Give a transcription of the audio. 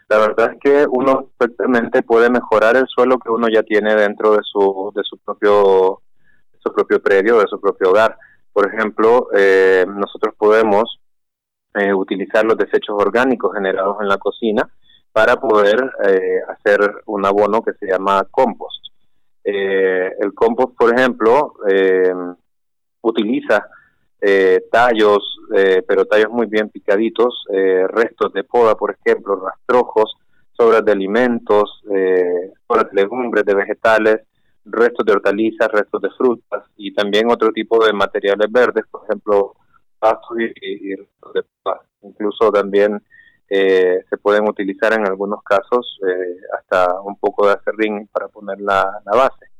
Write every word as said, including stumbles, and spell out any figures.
La verdad es que uno perfectamente puede mejorar el suelo que uno ya tiene dentro de su de su propio de su propio predio, de su propio hogar. Por ejemplo, eh, nosotros podemos eh, utilizar los desechos orgánicos generados en la cocina para poder eh, hacer un abono que se llama compost. Eh, el compost, por ejemplo, eh, utiliza eh, tallos, eh, pero tallos muy bien picaditos, eh, restos de poda, por ejemplo, rastrojos, sobras de alimentos, eh, sobras de legumbres, de vegetales, restos de hortalizas, restos de frutas y también otro tipo de materiales verdes, por ejemplo, pastos y, y, y restos de poda. Incluso también eh, se pueden utilizar en algunos casos eh, hasta un poco de acerrín para poner la, la base.